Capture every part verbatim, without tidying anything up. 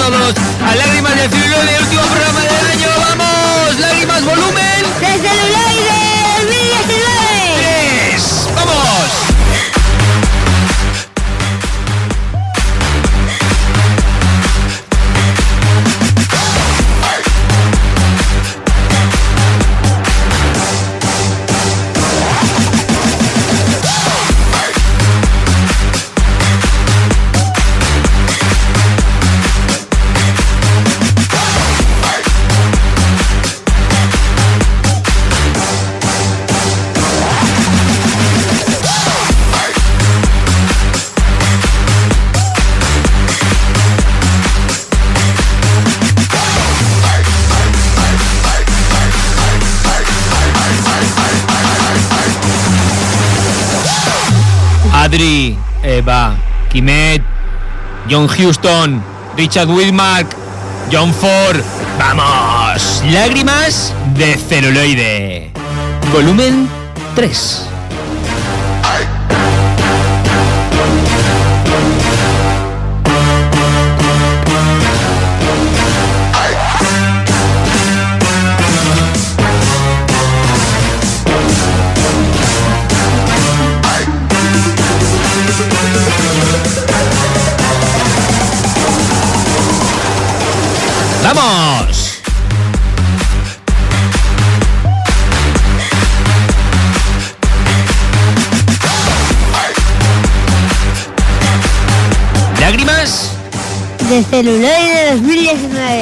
todos a Lágrimas de Celuloide, el último programa del año. ¡Vamos! Lágrimas volumen de Celuloide dos mil diecinueve. tres. ¡Vamos! Adri, Eva, Quimet, John Huston, Richard Widmark, John Ford. ¡Vamos! Lágrimas de Celuloide. Volumen tres. ¡Vamos! Lágrimas de Celuloide dos mil diecinueve.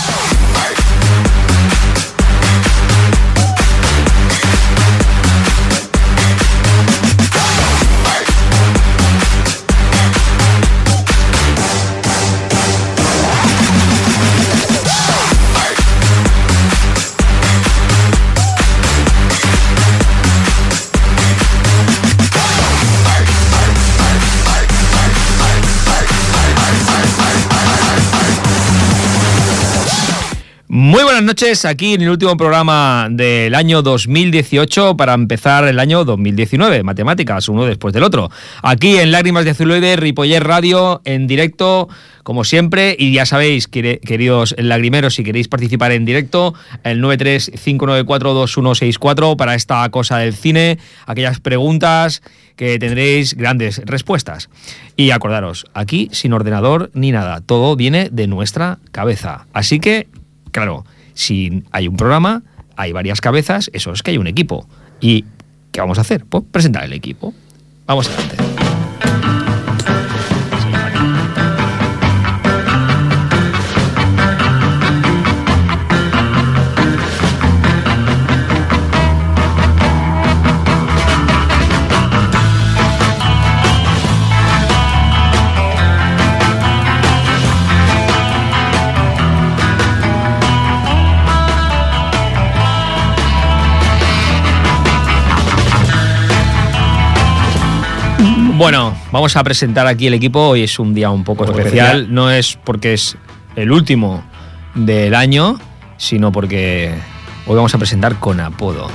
Muy buenas noches, aquí en el último programa del año dos mil dieciocho para empezar el año dos mil diecinueve, matemáticas, uno después del otro. Aquí en Lágrimas de Celuloide, Ripollet Radio, en directo, como siempre, y ya sabéis, queridos lagrimeros, si queréis participar en directo, el nueve tres cinco nueve cuatro dos uno seis cuatro para esta cosa del cine, aquellas preguntas que tendréis grandes respuestas. Y acordaros, aquí sin ordenador ni nada, todo viene de nuestra cabeza, así que claro, si hay un programa, hay varias cabezas, eso es que hay un equipo. ¿Y qué vamos a hacer? Pues presentar el equipo. Vamos adelante. Bueno, vamos a presentar aquí el equipo. Hoy es un día un poco especial. No es porque es el último del año, sino porque hoy vamos a presentar con apodo.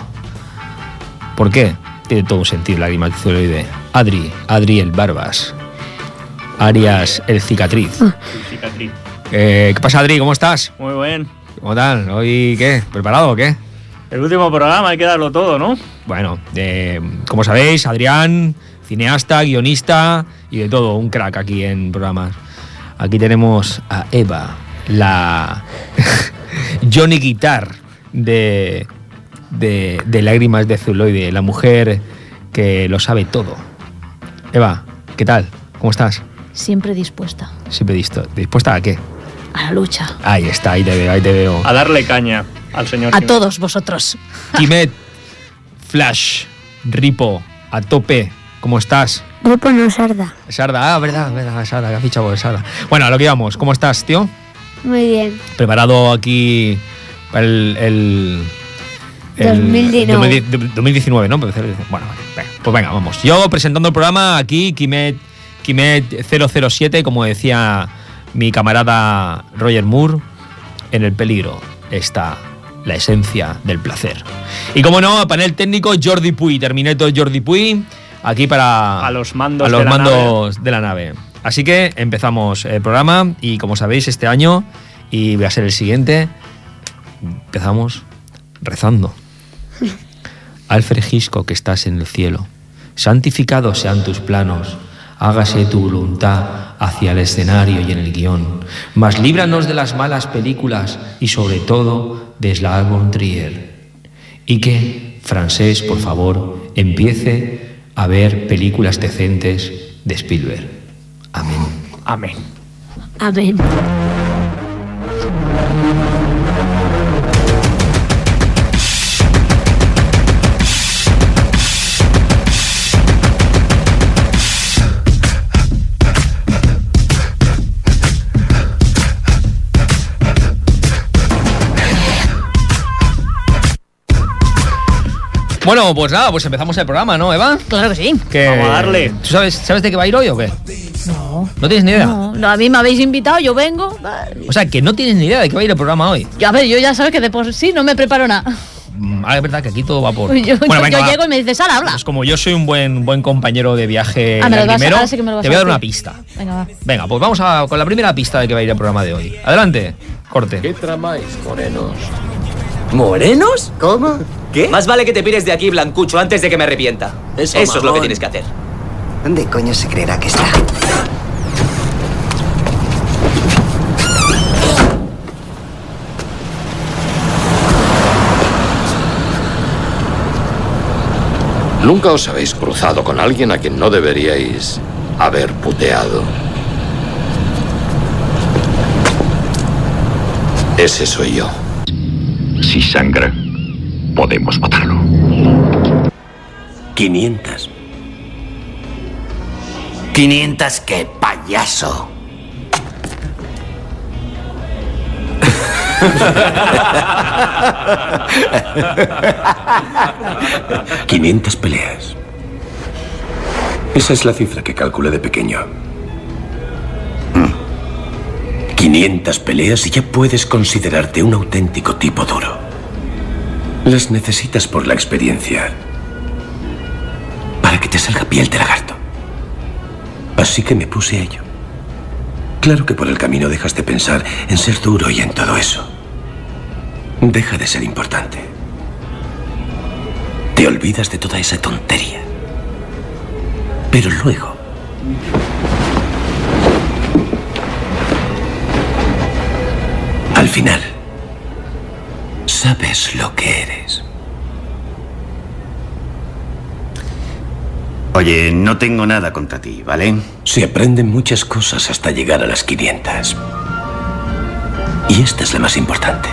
¿Por qué? Tiene todo un sentido, Lágrimas de Celuloide. Adri, Adri el Barbas. Arias el Cicatriz. El cicatriz. Eh, ¿Qué pasa, Adri? ¿Cómo estás? Muy bien. ¿Cómo tal? ¿Hoy qué? ¿Preparado o qué? El último programa, hay que darlo todo, ¿no? Bueno, eh, como sabéis, Adrián, cineasta, guionista y de todo, un crack aquí en programas. Aquí tenemos a Eva, la Johnny Guitar de, de, de Lágrimas de Celuloide, la mujer que lo sabe todo. Eva, ¿qué tal? ¿Cómo estás? Siempre dispuesta. Siempre dispuesta. ¿Dispuesta a qué? A la lucha. Ahí está, ahí te veo, ahí te veo. A darle caña al señor. A Quimet. todos vosotros. Quimet, Flash, Ripo, a tope. ¿Cómo estás? Grupo no Sarda. Sarda, ah, verdad, verdad, Sarda, que ha fichado por Sarda. Bueno, a lo que íbamos, ¿cómo estás, tío? Muy bien. ¿Preparado aquí el... el, el dos mil diecinueve. dos mil diecinueve, ¿no? Bueno, vale, venga, pues venga, vamos. Yo presentando el programa aquí, Quimet, Quimet cero cero siete, como decía mi camarada Roger Moore, en el peligro está la esencia del placer. Y como no, a panel técnico, Jordi Puy, Terminator Jordi Puy, aquí para a los mandos, a los de, la mandos nave. de la nave. Así que empezamos el programa y como sabéis este año, y va a ser el siguiente, empezamos rezando. Alfred Hitchcock, que estás en el cielo, santificados sean tus planos, hágase tu voluntad hacia el escenario y en el guión, mas líbranos de las malas películas y sobre todo de Lars von Trier. Y que, francés, por favor, empiece a ver películas decentes de Spielberg. Amén. Amén. Amén. Bueno, pues nada, pues empezamos el programa, ¿no, Eva? Claro que sí. Que, Vamos a darle. ¿Tú sabes, sabes de qué va a ir hoy o qué? No. ¿No tienes ni idea? No, no, a mí me habéis invitado, yo vengo. O sea, que no tienes ni idea de qué va a ir el programa hoy. Yo, a ver, yo ya sabes que de por sí no me preparo nada. Mm, ah, es verdad que aquí todo va por... Yo, Bueno, yo- venga, yo va. llego y me dices, Sara, habla. Pues como yo soy un buen, buen compañero de viaje Ah, me lo vas a- primero, ahora sí que me lo vas te a voy a dar decir. una pista. Venga, va. Venga, pues vamos a, con la primera pista de que va a ir el programa de hoy. Adelante, corte. ¿Qué tramáis, morenos? ¿Morenos? ¿Cómo? ¿Qué? Más vale que te pires de aquí, Blancucho, antes de que me arrepienta. Eso, es lo que mamón. tienes que hacer. ¿Dónde coño se creerá que está? Nunca os habéis cruzado con alguien a quien no deberíais haber puteado. Ese soy yo. Si sangra, podemos matarlo. quinientas. ¿quinientas qué, payaso? quinientas peleas. Esa es la cifra que calculé de pequeño. Mm. quinientas peleas y ya puedes considerarte un auténtico tipo duro. Las necesitas por la experiencia. Para que te salga piel de lagarto. Así que me puse a ello. Claro que por el camino dejas de pensar en ser duro y en todo eso. Deja de ser importante. Te olvidas de toda esa tontería. Pero luego... al final... sabes lo que eres. Oye, no tengo nada contra ti, ¿vale? Se aprenden muchas cosas hasta llegar a las quinientas. Y esta es la más importante.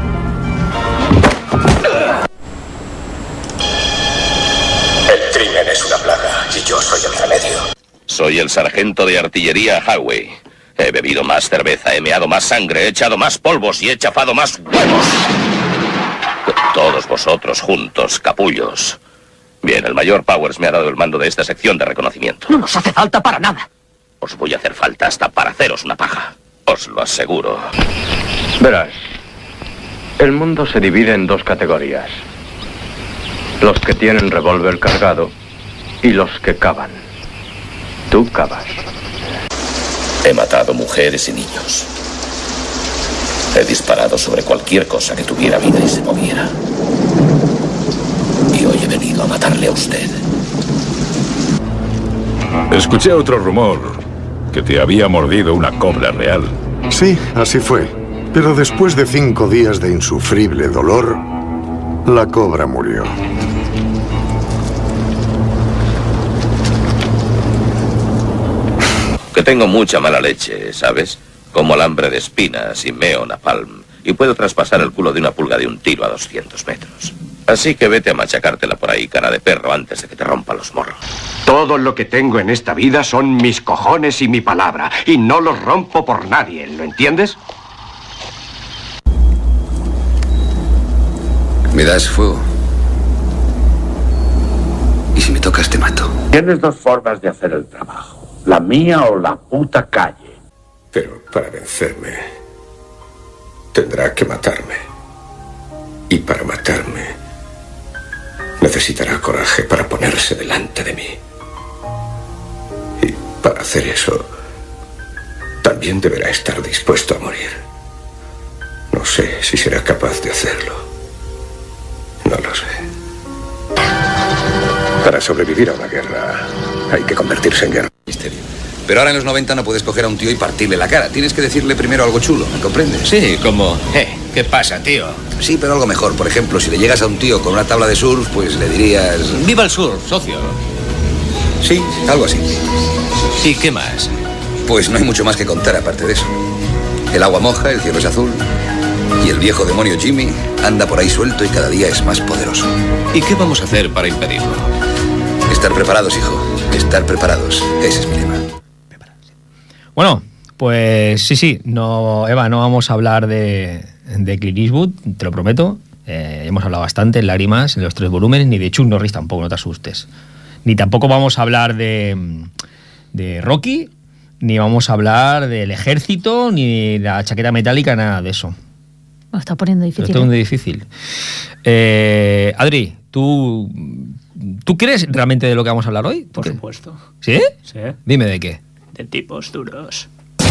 El crimen es una plaga y yo soy el remedio. Soy el sargento de artillería Highway. He bebido más cerveza, he meado más sangre, he echado más polvos y he chafado más huevos. Todos vosotros juntos, capullos. Bien, el mayor Powers me ha dado el mando de esta sección de reconocimiento. No nos hace falta para nada. Os voy a hacer falta hasta para haceros una paja. Os lo aseguro. Verás, el mundo se divide en dos categorías. Los que tienen revólver cargado y los que cavan. Tú cavas. He matado mujeres y niños. He disparado sobre cualquier cosa que tuviera vida y se moviera. Y hoy he venido a matarle a usted. Escuché otro rumor, que te había mordido una cobra real. Sí, así fue. Pero después de cinco días de insufrible dolor, la cobra murió. Que tengo mucha mala leche, ¿sabes? Como alambre de espinas y meo napalm. Y puedo traspasar el culo de una pulga de un tiro a doscientos metros. Así que vete a machacártela por ahí, cara de perro, antes de que te rompa los morros. Todo lo que tengo en esta vida son mis cojones y mi palabra. Y no los rompo por nadie, ¿lo entiendes? ¿Me das fuego? Y si me tocas te mato. Tienes dos formas de hacer el trabajo. La mía o la puta calle. Pero para vencerme, tendrá que matarme. Y para matarme, necesitará coraje para ponerse delante de mí. Y para hacer eso, también deberá estar dispuesto a morir. No sé si será capaz de hacerlo. No lo sé. Para sobrevivir a una guerra, hay que convertirse en guerra. Misterio. Pero ahora en los noventa no puedes coger a un tío y partirle la cara. Tienes que decirle primero algo chulo, ¿me comprendes? Sí, como, eh, ¿qué pasa, tío? Sí, pero algo mejor. Por ejemplo, si le llegas a un tío con una tabla de surf, pues le dirías... ¡Viva el surf, socio! Sí, algo así. ¿Y qué más? Pues no hay mucho más que contar aparte de eso. El agua moja, el cielo es azul y el viejo demonio Jimmy anda por ahí suelto y cada día es más poderoso. ¿Y qué vamos a hacer para impedirlo? Estar preparados, hijo. Estar preparados. Ese es mi lema. Bueno, pues sí, sí, no, Eva, no vamos a hablar de, de Clint Eastwood, te lo prometo. Eh, hemos hablado bastante en Lágrimas, en los tres volúmenes, ni de Chuck Norris tampoco, no te asustes. Ni tampoco vamos a hablar de, de Rocky, ni vamos a hablar del ejército, ni de la chaqueta metálica, nada de eso. Me está poniendo difícil. Lo está poniendo difícil. Eh, Adri, ¿tú, ¿tú crees realmente de lo que vamos a hablar hoy? Por supuesto. ¿Sí? Sí. Dime de qué. De tipos duros.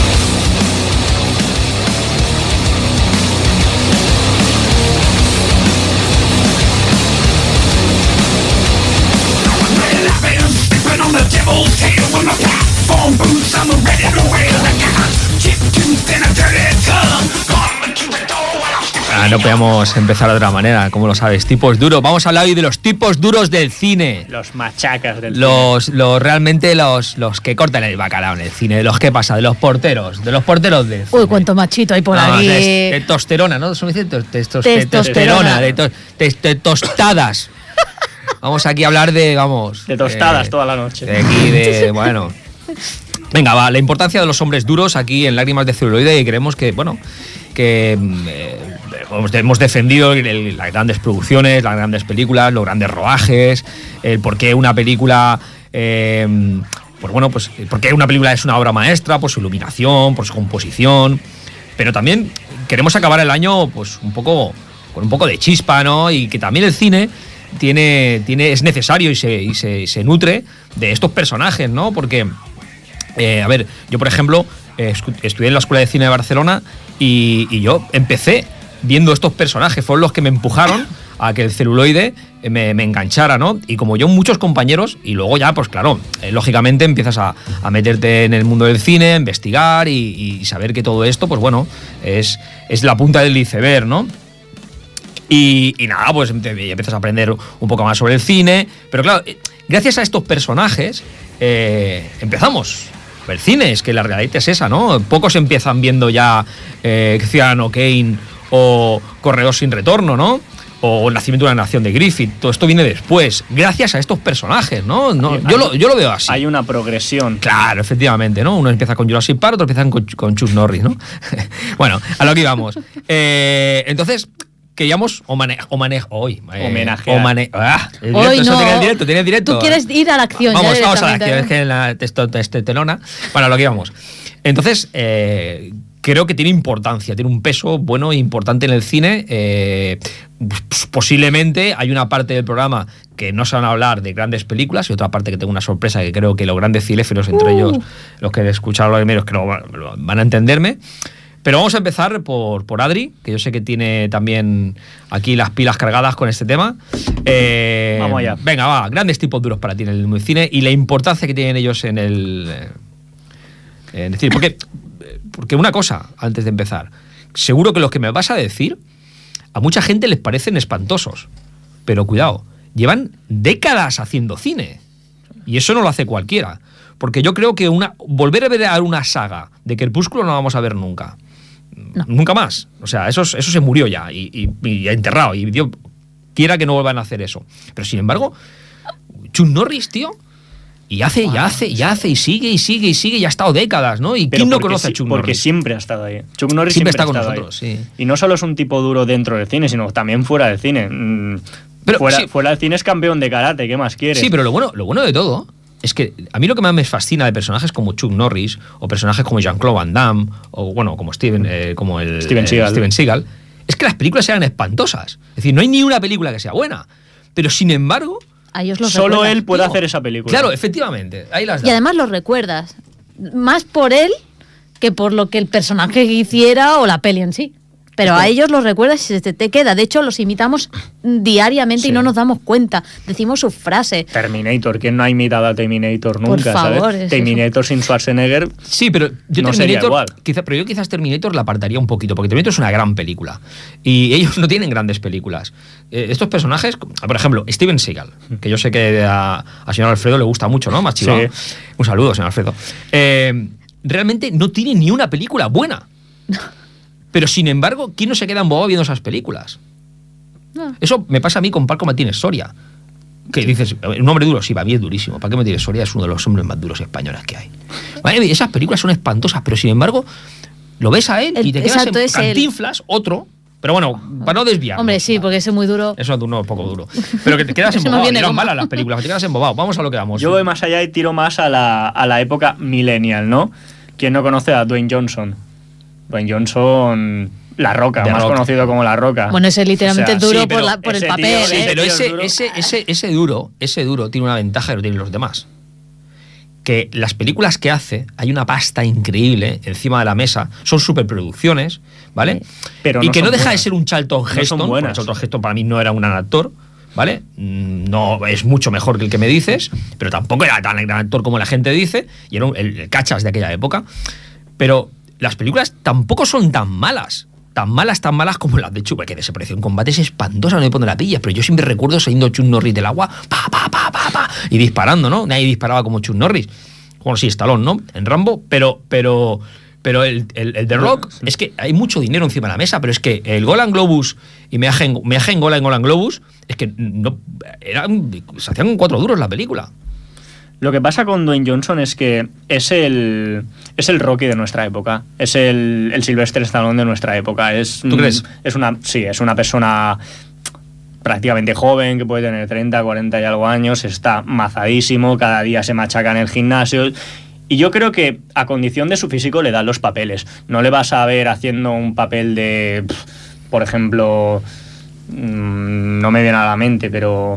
Ah, no podíamos empezar de otra manera, como lo sabes. Tipos duros. Vamos a hablar hoy de los tipos duros del cine. Los machacas del los, cine. Los realmente los, los que cortan el bacalao en el cine. De los que pasa, de los porteros. De los porteros del cine. Uy, cuánto machito hay por no, aquí. De, de tosterona, ¿no? ¿Son diciendo? Testos, Testosterona. testosterona. De, to, de, de tostadas. Vamos aquí a hablar de, vamos... De tostadas eh, toda la noche. De aquí, de... Bueno... Venga, va, la importancia de los hombres duros aquí en Lágrimas de celuloide, y creemos que, bueno, que eh, hemos defendido el, el, las grandes producciones, las grandes películas, los grandes rodajes, el por qué una película... Eh, pues bueno, pues por qué una película es una obra maestra, por su iluminación, por su composición, pero también queremos acabar el año pues un poco con un poco de chispa, ¿no? Y que también el cine tiene, tiene es necesario y se, y se, se nutre de estos personajes, ¿no? Porque... Eh, a ver, yo por ejemplo eh, estudié en la Escuela de Cine de Barcelona y, y yo empecé viendo estos personajes, fueron los que me empujaron a que el celuloide me, me enganchara, ¿no? Y como yo, muchos compañeros, y luego ya, pues claro, eh, lógicamente empiezas a, a meterte en el mundo del cine, a investigar y, y saber que todo esto, pues bueno, es, es la punta del iceberg, ¿no? Y, y nada, pues empiezas a aprender un poco más sobre el cine, pero claro, gracias a estos personajes eh, empezamos el cine, es que la realidad es esa, ¿no? Pocos empiezan viendo ya eh, Ciudadano Kane o Correos sin retorno, ¿no? O El nacimiento de una nación de Griffith. Todo esto viene después, gracias a estos personajes, ¿no? no yo, lo, yo lo veo así. Hay una progresión. Claro, efectivamente, ¿no? Uno empieza con Jurassic Park, otro empieza con, con Chuck Norris, ¿no? Bueno, a lo que íbamos. Eh, entonces... Queríamos homenajear. Homenaje, hoy, eh, homenajear. Homane, ah, el Hoy directo, no. eso tiene el directo, tiene el directo. Tú quieres ir a la acción. Vamos, ya vamos a la acción, es ¿eh? que en la testo, testosterona. Bueno, a lo que íbamos. Entonces, eh, creo que tiene importancia, tiene un peso bueno e importante en el cine. Eh, pues, posiblemente hay una parte del programa que no se van a hablar de grandes películas y otra parte que tengo una sorpresa que creo que los grandes cinéfilos, entre uh. ellos los que escucharon los primeros, que lo, lo, van a entenderme. Pero vamos a empezar por, por Adri, que yo sé que tiene también aquí las pilas cargadas con este tema. Eh, Vamos allá. Venga, va, grandes tipos duros para ti en el cine y la importancia que tienen ellos en el... Eh, es decir, porque, porque una cosa, antes de empezar, seguro que los que me vas a decir, a mucha gente les parecen espantosos, pero cuidado, llevan décadas haciendo cine y eso no lo hace cualquiera. Porque yo creo que una volver a ver a una saga de Crepúsculo no la vamos a ver nunca. No. Nunca más. O sea, eso, eso se murió ya y, y, y enterrado. Y Dios quiera que no vuelvan a hacer eso. Pero sin embargo, Chuck Norris, tío, y hace, y hace, y hace, y sigue, y sigue, y sigue, y ha estado décadas, ¿no? ¿Y quién no conoce a Chuck Norris? Porque siempre ha estado ahí. Chuck Norris siempre, siempre está ha con estado nosotros, ahí. sí. Y no solo es un tipo duro dentro del cine, sino también fuera del cine. Pero, fuera, sí. fuera del cine es campeón de karate, ¿qué más quieres? Sí, pero lo bueno, lo bueno de todo es que a mí lo que más me fascina de personajes como Chuck Norris o personajes como Jean-Claude Van Damme o bueno, como Steven, eh, como el Steven Seagal. Eh, Steven Seagal, es que las películas eran espantosas. Es decir, no hay ni una película que sea buena. Pero sin embargo, a ellos los solo él puede tío, hacer esa película. Claro, efectivamente. Ahí las da. Y además los recuerdas. Más por él que por lo que el personaje hiciera o la peli en sí. Pero a ellos los recuerdas y se te queda. De hecho, los imitamos diariamente sí. y no nos damos cuenta. Decimos su frase. Terminator. ¿Quién no ha imitado a Terminator nunca? Por favor, ¿sabes? Terminator eso. Sin Schwarzenegger. Sí, pero yo no Terminator, sería igual. Quizá, pero yo quizás Terminator la apartaría un poquito, porque Terminator es una gran película. Y ellos no tienen grandes películas. Eh, estos personajes, por ejemplo, Steven Seagal, que yo sé que a, a señor Alfredo le gusta mucho, ¿no? Más chivado. Sí. Un saludo, señor Alfredo. Eh, realmente no tiene ni una película buena. Pero sin embargo, ¿quién no se queda embobado viendo esas películas? No. Eso me pasa a mí con Paco Martínez Soria. Que dices, un hombre duro, sí, para mí es durísimo. Paco Martínez Soria es uno de los hombres más duros españoles que hay. Vale, esas películas son espantosas, pero sin embargo, lo ves a él y te quedas en Cantinflas, el... otro. Pero bueno, para no desviar. Hombre, sí, porque ese es muy duro. Eso es un poco duro. Pero que te quedas embobado. No eran malas las películas, te quedas embobado. Vamos a lo que vamos. Yo voy más allá y tiro más a la, a la época millennial, ¿no? ¿Quién no conoce a Dwayne Johnson? Dwayne Johnson, La Roca, más Rock. conocido como La Roca. Bueno, ese literalmente o sea, duro sí, por, la, por el papel. Tío, sí, ¿eh? pero ese, ese, ese, ese duro, ese duro tiene una ventaja que no tienen los demás. Que las películas que hace, hay una pasta increíble encima de la mesa, son superproducciones, ¿vale? Sí, pero y no que no deja buenas. de ser un Charlton Heston. No Charlton Heston para mí no era un gran actor, ¿vale? No es mucho mejor que el que me dices, pero tampoco era tan gran actor como la gente dice, y era un, el, el cachas de aquella época. Pero las películas tampoco son tan malas. Tan malas, tan malas como las de Chuck, que Desaparición en Combate es espantosa, no me pone la pilla, pero yo siempre recuerdo saliendo Chuck Norris del agua, pa, pa, pa, pa, pa, y disparando, ¿no? Nadie disparaba como Chuck Norris. Bueno, sí, Stallone, ¿no? En Rambo, pero, pero, pero el, el, el The Rock, sí. Es que hay mucho dinero encima de la mesa, pero es que el Golan Globus y me hacen Gola en Golan Globus, es que no, eran, se hacían con cuatro duros la película. Lo que pasa con Dwayne Johnson es que es el es el Rocky de nuestra época, es el, el Sylvester Stallone de nuestra época. Es, ¿Tú crees? Es una, sí, es una persona prácticamente joven, que puede tener treinta, cuarenta y algo años, está mazadísimo, cada día se machaca en el gimnasio. Y yo creo que a condición de su físico le dan los papeles. No le vas a ver haciendo un papel de, por ejemplo, no me viene a la mente, pero...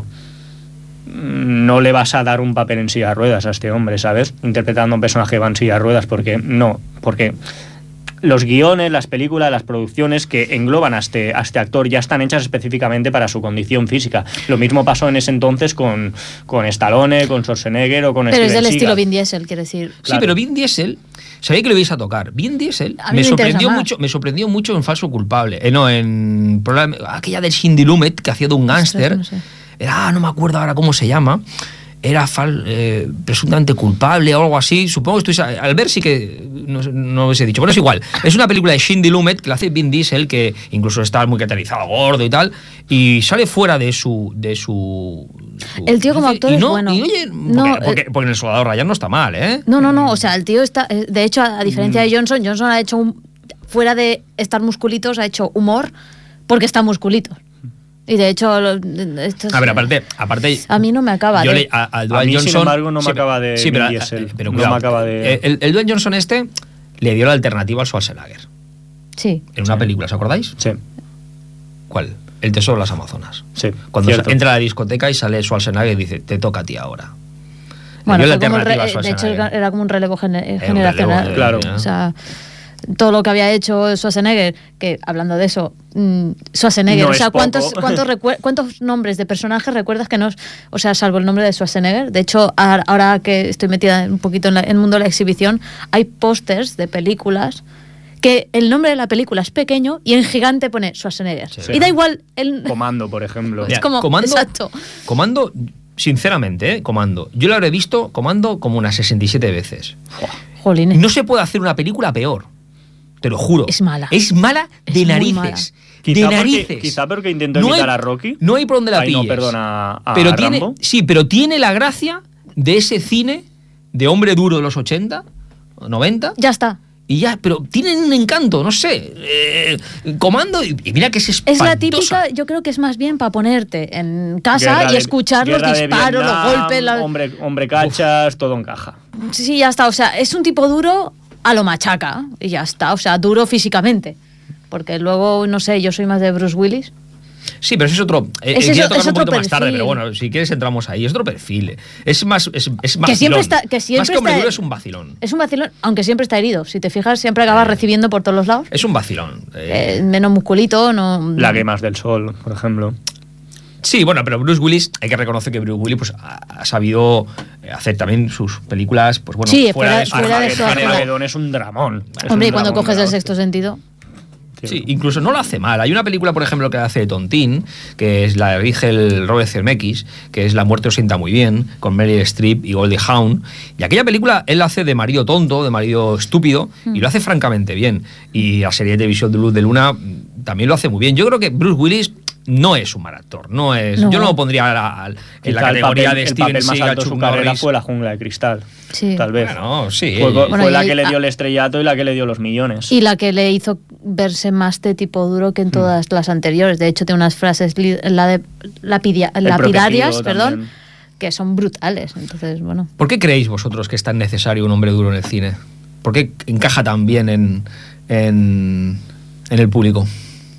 no le vas a dar un papel en silla de ruedas a este hombre, ¿sabes? Interpretando un personaje que va en silla de ruedas, porque no, porque los guiones, las películas, las producciones que engloban a este, a este actor ya están hechas específicamente para su condición física. Lo mismo pasó en ese entonces con, con Stallone, con Schwarzenegger o con Pero Steven es del Seagal. estilo Vin Diesel, quiero decir. Sí, Claro. pero Vin Diesel, sabía que lo ibais a tocar. Vin Diesel A mí me, me sorprendió interesa mucho, me sorprendió mucho en Falso Culpable. Eh, no, en problema- aquella del Cindy Lumet que hacía de un gángster. No sé. Era, no me acuerdo ahora cómo se llama. Era fal, eh, presuntamente culpable o algo así. Supongo que estoy, al ver sí que no, no os he dicho, pero es igual. Es una película de Cindy Lumet que la hace Vin Diesel, que incluso está muy catalizado, gordo y tal, y sale fuera de su de su, su El tío como actor y es no, bueno. y oye, porque, No, porque, eh, porque en El Soldado Ryan no está mal, ¿eh? No, no, no, o sea, el tío está... De hecho, a, a diferencia de Johnson, Johnson ha hecho un... Fuera de estar musculitos, ha hecho humor porque está musculito. Y de hecho... lo- esto es- A ver, aparte, aparte a mí no me acaba yo de... le, a, a A Dwayne mí, Johnson, sin embargo, no me sí, acaba de sí, pero, Vin Diesel. pero No cuidado, me acaba de- el, el Dwayne Johnson este le dio la alternativa al Schwarzenegger Sí. en una película, ¿os acordáis? Sí. ¿Cuál? El Tesoro de las Amazonas. Sí, Cuando cierto. entra a la discoteca y sale Schwarzenegger y dice, te toca a ti ahora. Bueno, Le dio la fue como un alternativa a re- de hecho Schwarzenegger. era como un relevo gener- un generacional. relevo, Claro. ¿eh? O sea, todo lo que había hecho Schwarzenegger, que hablando de eso, mm, Schwarzenegger, No o sea, es poco. ¿cuántos, cuántos, recuer- ¿cuántos nombres de personajes recuerdas que no? O sea, salvo el nombre de Schwarzenegger. De hecho, a- ahora que estoy metida un poquito en, la- en el mundo de la exhibición, hay pósters de películas que el nombre de la película es pequeño y en gigante pone Schwarzenegger. Sí. Y da igual el... Comando, por ejemplo. Es Mira, como... Comando, Exacto. Comando, sinceramente, ¿eh? Comando. Yo lo habré visto Comando como unas sesenta y siete veces. Jolines. No se puede hacer una película peor. Te lo juro. Es mala. Es mala Es de muy narices. mala. Quizá de porque- narices. quizá porque intentó No imitar hay- a Rocky. No hay por dónde la Ay, no, pilles. perdona, a pero tiene, Rambo. sí, pero tiene la gracia de ese cine de hombre duro de los ochenta, noventa. Ya está. Y ya, pero tienen un encanto, no sé. eh, comando, y, y mira que es Es espantosa. la típica, yo creo que es más bien para ponerte en casa Guerra y de- escuchar los guerra de disparos, los Vietnam, golpes. la- Hombre, hombre cachas, todo encaja. Sí, sí, ya está. O sea, es un tipo duro a lo machaca y ya está. O sea, duro físicamente. Porque luego, no sé, yo soy más de Bruce Willis. Sí, pero eso es otro. Eh, Es quería eso- tocarlo es un otro poquito más tarde, perfil. pero bueno, si quieres entramos ahí. Es otro perfil. eh. Es más, es, es vacilón. Que siempre está- que siempre más que hombre está- duro es un vacilón. Es un vacilón, aunque siempre está herido. Si te fijas, siempre acaba recibiendo por todos los lados. Es un vacilón. eh. Eh, menos musculito, no. Lágrimas del sol, por ejemplo. Sí, bueno, pero Bruce Willis, hay que reconocer que Bruce Willis pues, ha, ha sabido hacer también sus películas, pues bueno, Sí, fuera, fuera- de su fuera de su Armagedón. Armagedón es un dramón. Es Hombre, un y cuando dramón coges de la el hostia. sexto sentido. Sí, incluso no lo hace mal. Hay una película, por ejemplo, que hace de Tontín, que es la dirige el Robert Zemeckis, que es La muerte os sienta muy bien, con Meryl Streep y Goldie Hawn. Y aquella película él hace de marido tonto, de marido estúpido, y lo hace francamente bien. Y la serie de televisión de Luz de Luna mm, también lo hace muy bien. Yo creo que Bruce Willis no es un mal actor, no es. No. Yo no lo pondría a la- a- en Quizá la el categoría papel- de el Steven papel más Seagal, alto de su Chuck carrera Norris. fue La jungla de cristal. Sí. Tal vez. Bueno, sí. Fue, Bueno, fue la y- que le dio ah. el estrellato y la que le dio los millones. Y la que le hizo verse más de tipo duro que en todas las anteriores. De hecho, tiene unas frases, li- la de lapidia- El lapidarias, protegido perdón, también. que son brutales. Entonces, bueno. ¿Por qué creéis vosotros que es tan necesario un hombre duro en el cine? ¿Por qué encaja tan bien en, en, en el público?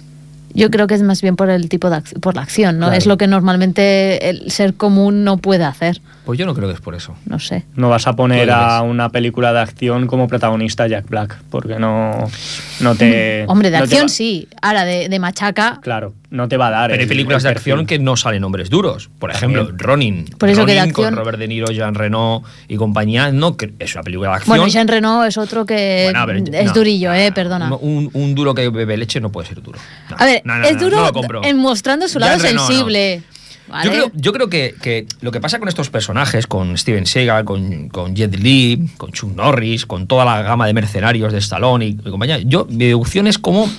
Yo creo que es más bien por el tipo de ac- por la acción, ¿no? Claro. Es lo que normalmente el ser común no puede hacer. Pues yo no creo que es por eso. No sé. No vas a poner Tú a eres. una película de acción como protagonista a Jack Black, porque no, no te... Hombre, de no te acción va- sí. Ahora, de, de machaca. Claro, no te va a dar. Pero hay el- películas el de perfil. acción que no salen hombres duros. Por ejemplo, También. Ronin. Por eso que de Ronin acción- con Robert De Niro, Jean Reno y compañía, no que- es una película de acción. Bueno, Jean Reno es otro que Bueno, pero- es no, durillo, eh, perdona. Un, un duro que bebe leche no puede ser duro. No, A ver, no, no, es no, duro no lo compro. en mostrando su Jean lado Reno, no. sensible. ¿vale? Yo creo, yo creo que, que lo que pasa con estos personajes, con Steven Seagal, con, con Jet Li, con Chuck Norris, con toda la gama de mercenarios de Stallone y, y compañía, yo, mi deducción es como,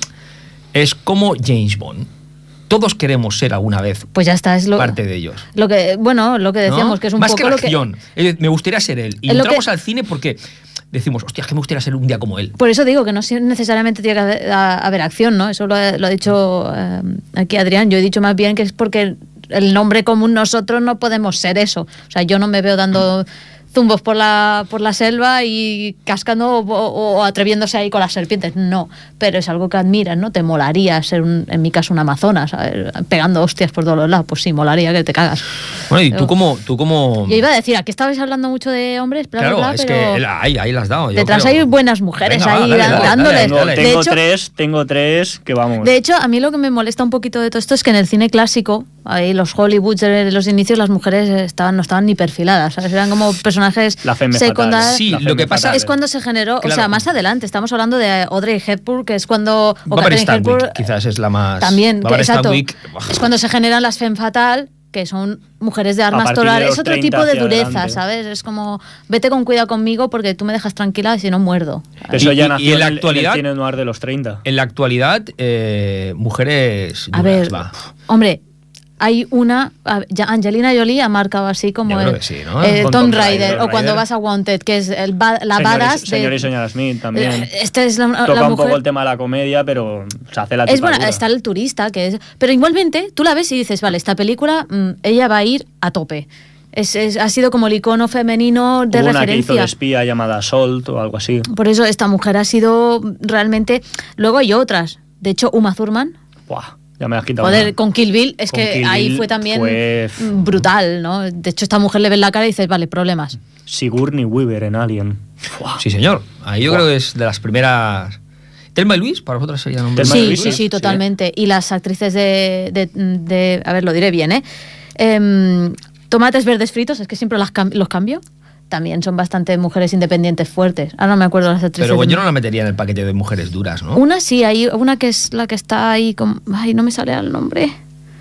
es como James Bond. Todos queremos ser alguna vez Pues ya está, es lo, parte de ellos. lo que, bueno, lo que decíamos, ¿no? que es un Más poco que la lo que. acción. Eh, Me gustaría ser él. Y Es lo entramos que- al cine porque decimos, hostia, es que me gustaría ser un día como él. Por eso digo que no si- necesariamente tiene que haber, a- haber acción, ¿no? Eso lo, ha- lo ha dicho eh, aquí Adrián. Yo he dicho más bien que es porque el nombre común nosotros no podemos ser eso. O sea, yo no me veo dando zumbos por la, por la selva y cascando o, o- o atreviéndose ahí con las serpientes. No, pero es algo que admiras, ¿no? Te molaría ser, un, en mi caso, una amazona, ¿sabes? Pegando hostias por todos los lados. Pues sí, molaría que te cagas. Bueno, y Pero- tú como... Tú como Yo iba a decir, aquí estabais hablando mucho de hombres, bla, bla, claro, bla, es pero que ahí, ahí las has dado. yo detrás creo. hay buenas mujeres Venga, va, ahí dale, da- dale, dándoles. dale, dale. De Tengo hecho, tres, tengo tres que vamos. De hecho, a mí lo que me molesta un poquito de todo esto es que en el cine clásico, ahí los Hollywoods de los inicios, las mujeres estaban, no estaban ni perfiladas, ¿sabes? Eran como personajes La femme secundarios. fatal. Sí, La lo femme que pasa fatal. Es cuando se generó, o Claro. sea, más adelante, estamos hablando de Audrey Hepburn, que es cuando... o Barbara Catherine Hepburn, Stanwyck, quizás es la más... también, que- Barbara exacto. Stanwyck, buah. Es cuando se generan las femme fatal, que son mujeres de armas partir de torales, los es otro treinta tipo de hacia dureza, adelante. ¿sabes? Es como, vete con cuidado conmigo porque tú me dejas tranquila y si no muerdo. Eso Y- ya y- nació y en la en el- actualidad- en el cine noir de los treinta. En la actualidad, eh, mujeres A duras, ver, va. hombre, hay una, a- ya Angelina Jolie ha marcado así como Yo el, creo que sí, ¿no? eh, Con Tomb Tomb Raider, Raider, o cuando Raider. vas a Wanted, que es el ba- la Señor y- badass Señor de... y señora Smith también. Eh, Esta es la, la Toca un mujer... poco el tema de la comedia, pero se hace la Es buena, tipadura. está el turista, que es... Pero igualmente, tú la ves y dices, vale, esta película, mm, ella va a ir a tope. Es, es- ha sido como el icono femenino de Hubo una que hizo referencia. de espía llamada Salt o algo así. Por eso esta mujer ha sido realmente... Luego hay otras. De hecho, Uma Thurman, Buah, ya me has quitado. joder, una. con Kill Bill, es Con que Kill ahí Bill fue también fue- mm, brutal, ¿no? De hecho, esta mujer le ves la cara y dices, vale, problemas. Sigourney Weaver en Alien. Sí, señor. Ahí yo Buah. creo que es de las primeras... ¿Telma y Luis? ¿Para vosotros sería nombre? Thelma Sí, y Luis, sí, sí. sí, totalmente. Y las actrices de, de, de- a ver, lo diré bien, ¿eh? Em, tomates verdes fritos, es que siempre las cam- los cambio. También son bastante mujeres independientes fuertes. Ahora no me acuerdo las actrices. Pero bueno, de- yo no la metería en el paquete de mujeres duras, ¿no? Una sí, hay una que es la que está ahí con... Ay, no me sale el nombre.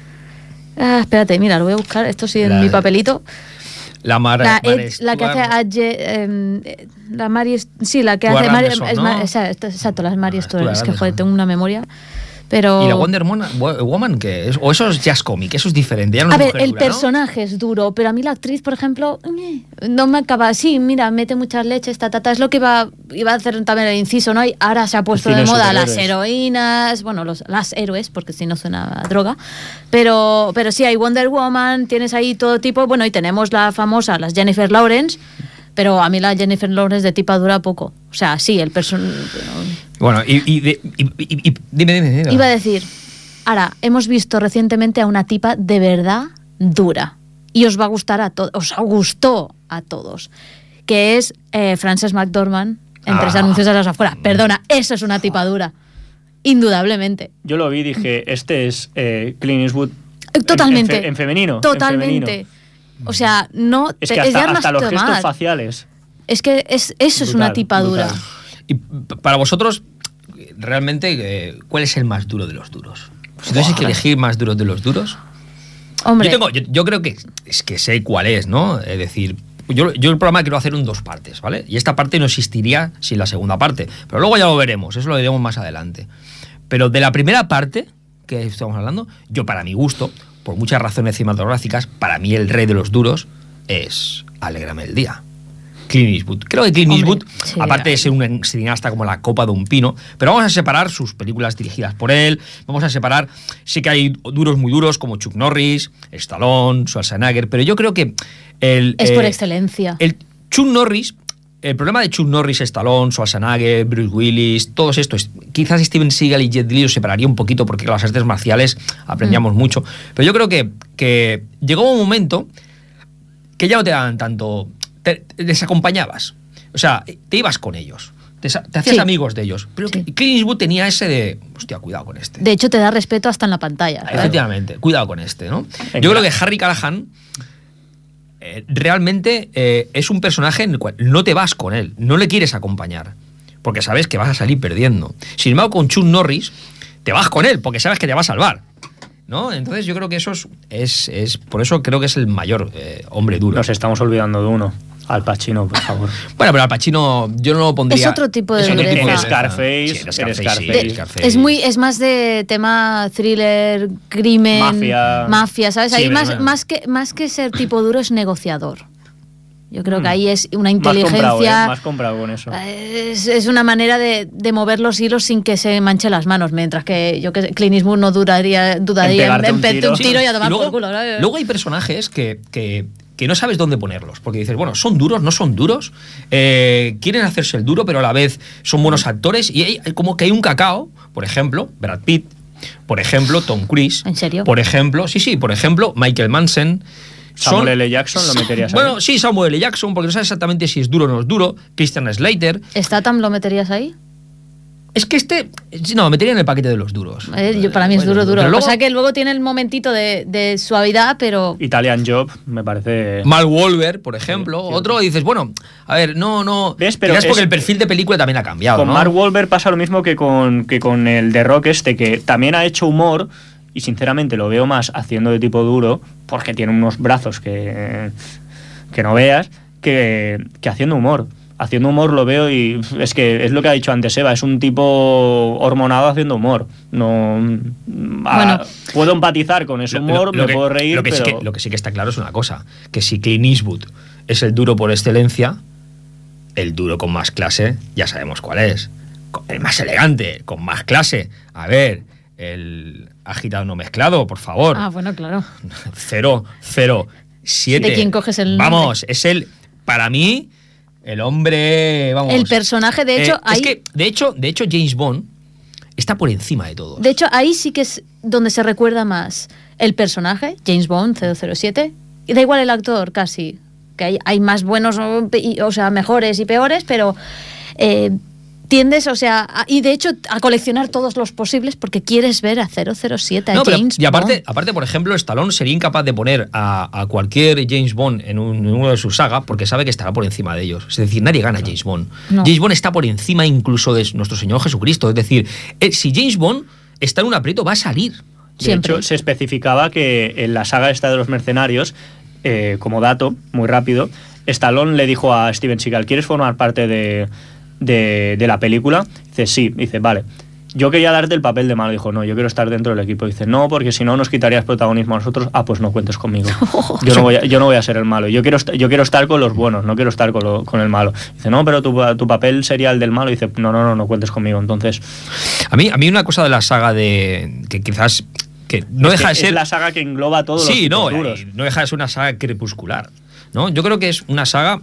Ah, espérate, mira, lo voy a buscar. Esto sí en La- mi papelito. La, Mar La, Mar Ed- la que hace Stewart. a Je- em, eh, la Mari... Sí, la que Stuart hace... Mari, Anderson, es ¿no? Ma- esa- esta- exacto, las Mari Ah, Stuart. Stuart Es que, joder, Anderson. tengo una memoria. Pero... ¿Y la Wonder Woman, Wo- Woman qué es? O eso es jazz comic, eso es diferente. Ya no A es ver, mujer el dura, ¿no? personaje es duro, pero a mí la actriz, por ejemplo, eh, no me acaba. Sí, mira, mete muchas leches, ta, ta, ta. Es lo que iba, iba a hacer también el inciso, ¿no? Y ahora se ha puesto cine de moda superhéroes. las heroínas, bueno, los, las héroes, porque si no suena a droga. Pero, pero sí, hay Wonder Woman, tienes ahí todo tipo. Bueno, y tenemos la famosa, las Jennifer Lawrence. Pero a mí la Jennifer Lawrence de tipa dura poco. O sea, sí, el personaje. Bueno, y, y, de- y- y- y- dime, dime, dime. Iba a decir, Ahora, hemos visto recientemente a una tipa de verdad dura. Y os va a gustar a todos, os gustó a todos. Que es eh, Frances McDormand en Tres Ah. anuncios de las afueras. Perdona, eso es una tipa dura. Indudablemente. Yo lo vi y dije, este es eh, Clint Eastwood en- Totalmente. En, fe- en femenino. Totalmente. En femenino. O sea, no Es te- que hasta, ya no hasta has los tomado. gestos faciales. Es que es, eso es Brutal, una tipa brutal. dura. Y p- para vosotros, realmente, eh, ¿cuál es el más duro de los duros? Si tuvieses que elegir más duros de los duros. Hombre, Yo, tengo, yo, yo creo que es que sé cuál es, ¿no? Es decir, yo, yo el programa quiero hacer en dos partes, ¿vale? Y esta parte no existiría sin la segunda parte. Pero luego ya lo veremos, eso lo veremos más adelante. Pero de la primera parte que estamos hablando, yo para mi gusto, por muchas razones cinematográficas, para mí el rey de los duros es Alégrame el día. Clint Eastwood. Creo que Clint Hombre, Eastwood, sí. aparte de ser un cineasta como la copa de un pino, pero vamos a separar sus películas dirigidas por él, vamos a separar, sí que hay duros muy duros como Chuck Norris, Stallone, Schwarzenegger, pero yo creo que el... es por eh, excelencia. el Chuck Norris, el problema de Chuck Norris, Stallone, Schwarzenegger, Bruce Willis, todos estos, quizás Steven Seagal y Jet Li los separaría un poquito porque con las artes marciales aprendíamos Mm. mucho, pero yo creo que, que llegó un momento que ya no te daban tanto, te, les acompañabas, o sea, te ibas con ellos, te, sa- te hacías Sí. amigos de ellos, pero que Clint Eastwood tenía ese de, hostia, cuidado con este. De hecho, te da respeto hasta en la pantalla. ¿sabes? Efectivamente, cuidado con este, ¿no? Venga. Yo creo que Harry Callahan eh, realmente eh, es un personaje en el cual no te vas con él, no le quieres acompañar, porque sabes que vas a salir perdiendo. Sin embargo, con Chuck Norris te vas con él, porque sabes que te va a salvar, ¿no? Entonces yo creo que eso es, es, es- por eso creo que es el mayor eh, hombre duro. Nos estamos olvidando de uno. Al Pacino, por favor. Bueno, pero Al Pacino yo no lo pondría... Es otro tipo de es otro tipo dureza. de En dureza. Scarface, Sí, en en Scarface, Scarface. sí, Scarface. Es muy, es más de tema thriller, crimen, Mafia. mafia, ¿sabes? Sí, Ahí pero más, bueno. más que más que ser tipo duro es negociador. Yo creo que Mm. ahí es una Más comprado, ¿eh? inteligencia, Más comprado con eso. es, es una manera de, de mover los hilos sin que se manche las manos, mientras que yo que sé, Clint Eastwood no duraría, dudaría en, pegarte en un pegarte tiro. un tiro y a Sí, tomar luego, por culo. ¿sabes? luego hay personajes que, que, que no sabes dónde ponerlos, porque dices, bueno, son duros, no son duros, eh, quieren hacerse el duro, pero a la vez son buenos actores, y hay, hay como que hay un cacao, por ejemplo, Brad Pitt, por ejemplo, Tom Cruise, ¿En serio? por ejemplo, sí, sí, por ejemplo, Michael Manson. Samuel son- L. Jackson lo meterías ahí. Bueno, sí, Samuel L. Jackson, porque no sabes exactamente si es duro o no es duro, Christian Slater. ¿Statham lo meterías ahí? Es que este, no, metería en el paquete de los duros. Eh, yo, para mí es Bueno, duro, duro. pero o luego- sea que luego tiene el momentito de, de suavidad, pero Italian Job, me parece. Mal Wolver, por ejemplo. Sí, sí. Otro dices, bueno, a ver, no, no. ¿Ves? Pero Quizás porque es- el perfil de película también ha cambiado, Con ¿no? Mark Wahlberg pasa lo mismo que con, que con el de Rock este, que también ha hecho humor, y sinceramente lo veo más haciendo de tipo duro, porque tiene unos brazos que, que no veas, que, que haciendo humor. Haciendo humor lo veo y es que es lo que ha dicho antes Eva, es un tipo hormonado haciendo humor. No, a- Bueno. puedo empatizar con ese Lo- humor, lo- lo me que- puedo reír, lo que, pero... sí que, lo que sí que está claro es una cosa, que si Clint Eastwood es el duro por excelencia, el duro con más clase, ya sabemos cuál es. Con- El más elegante, con más clase. A ver, el agitado no mezclado, por favor. ah, bueno, claro. Cero, cero, siete. ¿De quién coges el Vamos, es el, para mí, el hombre, vamos. El personaje, de hecho, Eh, ahí, es que, de hecho, de hecho, James Bond está por encima de todo. de hecho, ahí sí que es donde se recuerda más el personaje, James Bond, cero cero siete, y da igual el actor, casi, que hay, hay más buenos, o, y- o sea, mejores y peores, pero eh, tiendes, o sea, a- y de hecho a coleccionar todos los posibles porque quieres ver a cero cero siete, a No, pero- James y aparte, Bond. aparte, por ejemplo, Stallone sería incapaz de poner a, a cualquier James Bond en, un- en uno de sus sagas porque sabe que estará por encima de ellos. Es decir, nadie gana a James Bond. No. James Bond está por encima incluso de nuestro Señor Jesucristo. Es decir, eh, si James Bond está en un aprieto, va a salir. De Siempre. hecho, se especificaba que en la saga esta de los mercenarios, eh, como dato, muy rápido, Stallone le dijo a Steven Seagal, ¿quieres formar parte de, de, de la película? Dice, sí. Dice, vale. Yo quería darte el papel de malo. Dijo, no, yo quiero estar dentro del equipo. Dice, no, porque si no nos quitarías protagonismo a nosotros. Ah, pues no cuentes conmigo. Yo no voy a, yo no voy a ser el malo. Yo quiero, est- yo quiero estar con los buenos, no quiero estar con, lo- con el malo. Dice, no, pero tu, tu papel sería el del malo. Dice, no, no, no, no cuentes conmigo. Entonces, A mí, a mí una cosa de la saga de que quizás que no es deja que de ser es la saga que engloba todos los sí, tipos no, duros. eh, no deja de ser una saga crepuscular, ¿no? Yo creo que es una saga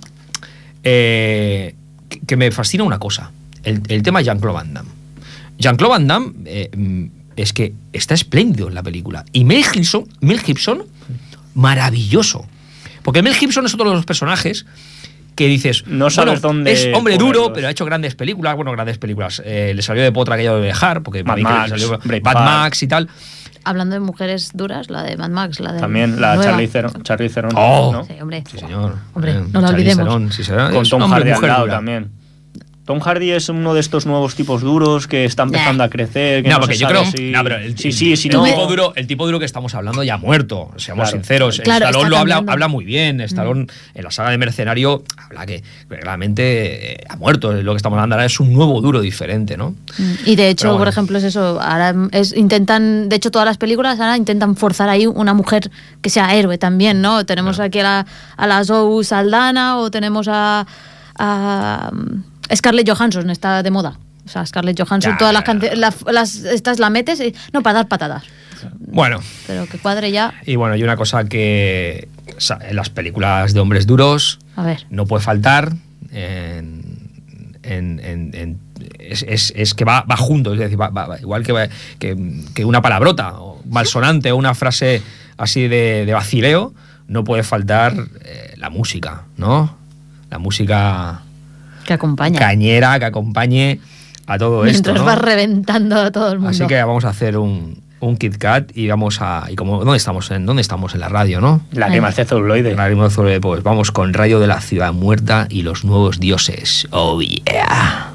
eh, que, que me fascina una cosa, el, el tema Jean-Claude Van Damme. Jean-Claude Van Damme, eh, mm, es que está espléndido en la película. Y Mel Gibson, Mel Gibson, maravilloso. Porque Mel Gibson es otro de los personajes que dices, no sabes bueno, dónde es hombre ponerlos. duro, pero ha hecho grandes películas, bueno, grandes películas. Eh, le salió de potra aquello de dejar, porque Mad para mí que Max, le salió Braveheart. Mad Max y tal. Hablando de mujeres duras, la de Mad Max, la de También la nueva. Charlize Theron. Charlize Theron, Oh, ¿no? Sí, hombre. Sí, señor. Hombre, Eh, no la Charlize olvidemos. Theron, sí, será. Con Es Tom un hombre, Hardy al mujer lado dura. también. Tom Hardy es uno de estos nuevos tipos duros que está empezando a crecer. Que No, no porque se yo sabe creo. si- No, pero el, sí, sí, si el, no. tipo duro, el tipo duro que estamos hablando ya ha muerto, seamos Claro. sinceros. Claro, Stallone está lo habla, cambiando. habla muy bien. Stallone en la saga de Mercenario habla que realmente eh, ha muerto. Lo que estamos hablando ahora es un nuevo duro diferente, ¿no? Y de hecho, Pero bueno. por ejemplo, es eso. Ahora es, intentan, de hecho, todas las películas ahora intentan forzar ahí una mujer que sea héroe también, ¿no? Tenemos aquí a la, a la Zoe Saldana o tenemos a, a um, Scarlett Johansson, está de moda. O sea, Scarlett Johansson, Ya, todas ya, las, cante- las, las estas la metes y, no, para dar patadas. Bueno. Pero que cuadre ya. Y bueno, y una cosa que o sea, en las películas de hombres duros A ver. no puede faltar en, en- en- en- es, es- es que va, va junto, es decir, va- va- va- igual que, va- que, que una palabrota o malsonante o una frase así de, de vacileo, no puede faltar eh, la música, ¿no? La música Que acompaña. cañera que acompañe a todo Mientras esto, ¿no? vas reventando a todo el mundo. Así que vamos a hacer un, un Kit Kat y vamos a. Y como, ¿dónde estamos? ¿En dónde estamos? En la radio, ¿no? Lágrimas de celuloide. Lágrimas de celuloide, pues vamos con Radio de la Ciudad Muerta y los Nuevos Dioses. Oh yeah.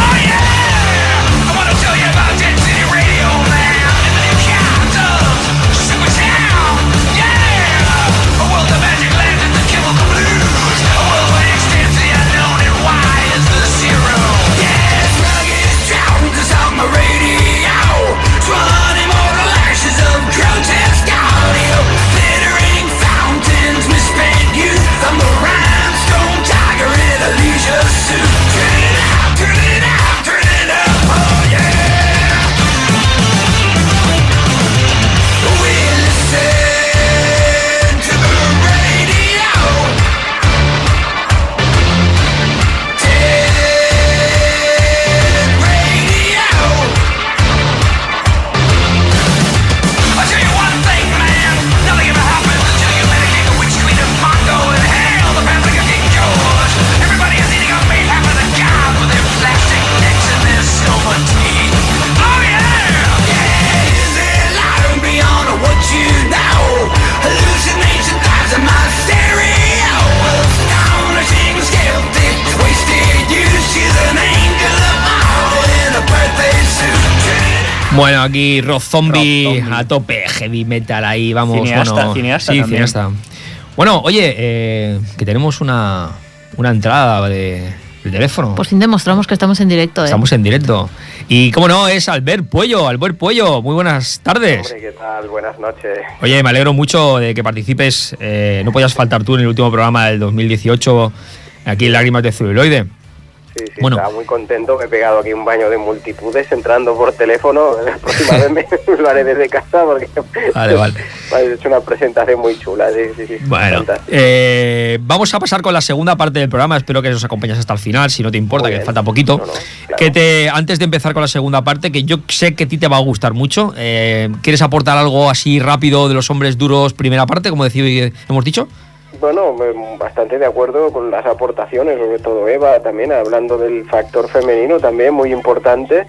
Bueno, aquí Rob Zombie, a tope, heavy metal ahí, vamos. Cineasta, bueno, cineasta sí, también. cineasta. Bueno, oye, eh, que tenemos una, una entrada de, de teléfono. Por fin demostramos que estamos en directo, ¿eh? Estamos en directo. Y cómo no, es Albert Puello. Albert Puello, muy buenas tardes. Hombre, ¿qué tal? Buenas noches. Oye, me alegro mucho de que participes. Eh, no podías faltar tú en el último programa del dos mil dieciocho, aquí en Lágrimas de Celuloide. Sí, sí, Bueno. estaba muy contento. Me he pegado aquí un baño de multitudes entrando por teléfono. La próxima vez me lo haré desde casa porque Vale, vale. me has hecho una presentación muy chula. Sí, sí, sí. Bueno, Fantástico. eh, vamos a pasar con la segunda parte del programa. Espero que nos acompañes hasta el final, si no te importa, Muy que bien. falta poquito. No, no, claro. Que te, antes de empezar con la segunda parte, que yo sé que a ti te va a gustar mucho, eh, ¿quieres aportar algo así rápido de los hombres duros, primera parte, como decía, hemos dicho? Bueno, me- bastante de acuerdo con las aportaciones, sobre todo Eva, también hablando del factor femenino, también muy importante.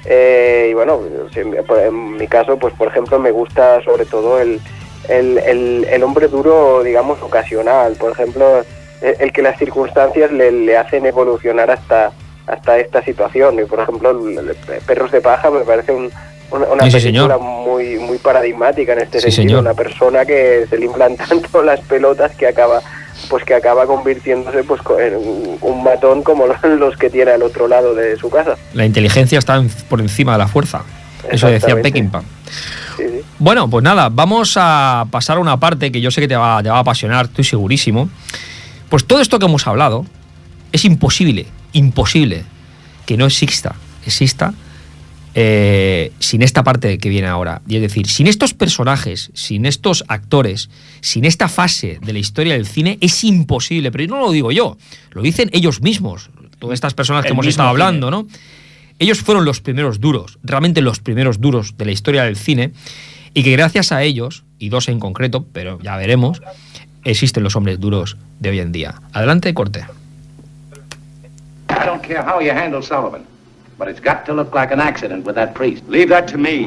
Eh, y bueno, si- en mi caso, pues por ejemplo, me gusta sobre todo el, el, el, el hombre duro, digamos, ocasional. Por ejemplo, el, el que las circunstancias le, le hacen evolucionar hasta hasta esta situación. Y por ejemplo, el- el Perros de Paja me parece un, una, una Sí, sí, película señor. muy muy paradigmática en este Sí, sentido. señor. Una persona que se le inflan tanto las pelotas que acaba pues que acaba convirtiéndose pues co- en un, un matón como los, los que tiene al otro lado de su casa. La inteligencia está en- por encima de la fuerza. Eso decía Exactamente. Peckinpah. Sí, sí. Bueno, pues nada, vamos a pasar a una parte que yo sé que te va, te va a apasionar, estoy segurísimo. Pues todo esto que hemos hablado es imposible, imposible que no exista, exista eh, sin esta parte que viene ahora. Y es decir, sin estos personajes, sin estos actores, sin esta fase de la historia del cine, es imposible. Pero no lo digo yo, lo dicen ellos mismos, todas estas personas que El hemos mismo estado cine. hablando, ¿no? ellos fueron los primeros duros, realmente los primeros duros de la historia del cine, y que gracias a ellos, y dos en concreto, pero ya veremos, existen los hombres duros de hoy en día. Adelante, corte. I don't care how you handle Sullivan, but it's got to look like an accident with that priest. Leave that to me.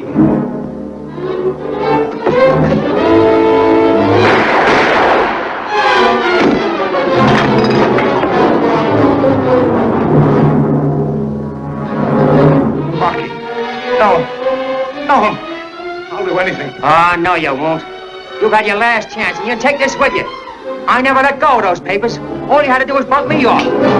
Rocky, no. No. I'll do anything. Oh, no, you won't. You got your last chance, and you take this with you. I never let go of those papers. All you had to do was bump me off.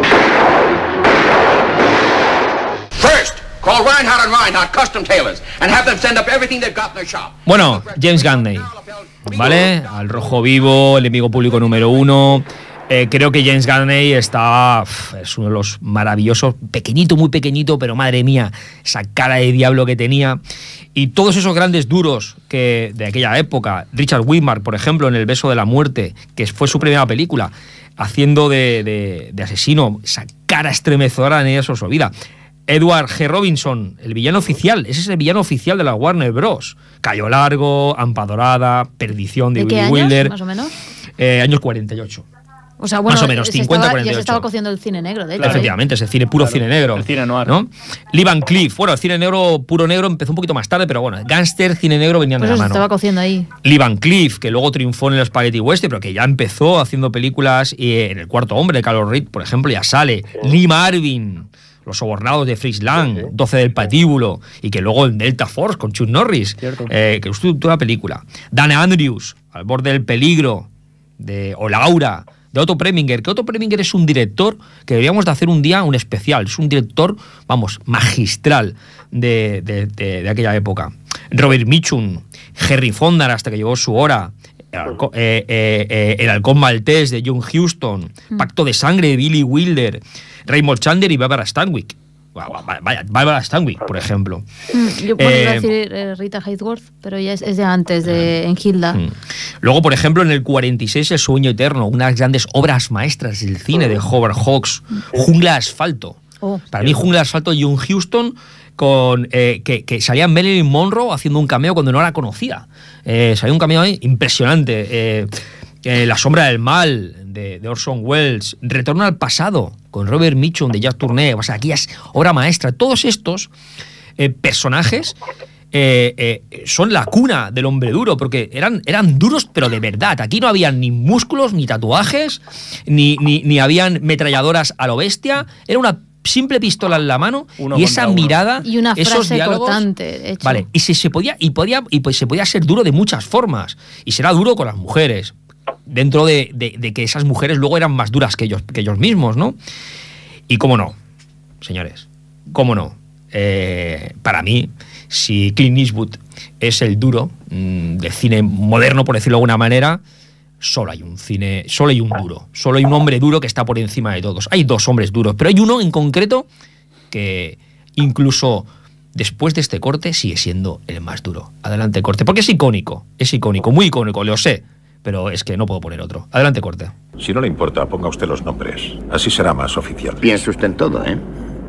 First, call Reinhardt and Reinhardt Custom Tailors and have them send up everything they've got in their shop. Bueno, James Gagney, ¿vale? Al rojo vivo, el enemigo público número uno. Eh, creo que James Gagney está... Uf, es uno de los maravillosos, pequeñito, muy pequeñito, pero madre mía, esa cara de diablo que tenía. Y todos esos grandes duros que de aquella época, Richard Widmark, por ejemplo, en El beso de la muerte, que fue su primera película, haciendo de, de, de asesino, esa cara estremecedora en ella se os olvida. Edward G. Robinson, el villano oficial, ese es el villano oficial de la Warner Bros. Cayo Largo, Hampa Dorada, Perdición de, ¿De qué Billy años, Wilder. más o menos? Eh, años cuarenta y ocho. O sea, bueno, más o menos, se cincuenta, estaba, cuarenta y ocho. ya se estaba cociendo el cine negro, de hecho. Efectivamente, es el cine puro, Claro, cine negro. el cine noir. ¿No? Lee Van Cleef, bueno, el cine negro, puro negro, empezó un poquito más tarde, pero bueno, gángster, cine negro venían Pues de la eso se mano. estaba cociendo ahí. Lee Van Cleef, que luego triunfó en el Spaghetti Western, pero que ya empezó haciendo películas, y en El cuarto hombre de Carol Reed, por ejemplo, ya sale. Lee Marvin, Los sobornados de Fritz Lang, doce del patíbulo, y que luego en Delta Force con Chuck Norris, eh, que estuvo toda la película. Dan Andrews, Al borde del peligro, de O Laura, de Otto Preminger, que Otto Preminger es un director que deberíamos de hacer un día un especial, es un director, vamos, magistral de, de, de, de aquella época. Robert Mitchum, Henry Fonda hasta que llegó su hora, el, halco, eh, eh, eh, el halcón maltés de John Huston, mm. Pacto de sangre de Billy Wilder, Raymond Chandler y Barbara Stanwyck. Vaya, Barbara Stanwyck, por ejemplo. Mm, yo bueno, eh, iba a decir eh, Rita Hayworth, pero ya es, es de antes, de en Hilda. Mm. Luego, por ejemplo, en el cuarenta y seis, El sueño eterno, una de las grandes obras maestras del cine de Howard Hawks, Jungla de asfalto. Oh, Para mí, Jungla de asfalto, John Huston, con, eh, que, que salía Marilyn Monroe haciendo un cameo cuando no la conocía. Eh, salía un cameo ahí impresionante. Eh, eh, La sombra del mal, de, de Orson Welles, Retorno al pasado, con Robert Mitchum, de Jack Tourneur, o sea, aquí es obra maestra. Todos estos eh, personajes eh, eh, son la cuna del hombre duro, porque eran, eran duros, pero de verdad. Aquí no habían ni músculos, ni tatuajes, ni, ni, ni habían metralladoras a lo bestia. Era una simple pistola en la mano uno y esa uno. mirada, y una esos frase diálogos, cortante, hecho. Vale, y se, se podía y podía y pues se podía ser duro de muchas formas, y será duro con las mujeres, dentro de, de, de que esas mujeres luego eran más duras que ellos, que ellos mismos, ¿no? Y cómo no, señores, cómo no. Eh, para mí, si Clint Eastwood es el duro mmm, del cine moderno, por decirlo de alguna manera, solo hay un cine, solo hay un duro, solo hay un hombre duro que está por encima de todos. Hay dos hombres duros, pero hay uno en concreto que incluso después de este corte sigue siendo el más duro. Adelante, corte, porque es icónico, es icónico, muy icónico, lo sé. Pero es que no puedo poner otro. Adelante, corte. Si no le importa, ponga usted los nombres. Así será más oficial. Piense usted en todo, ¿eh?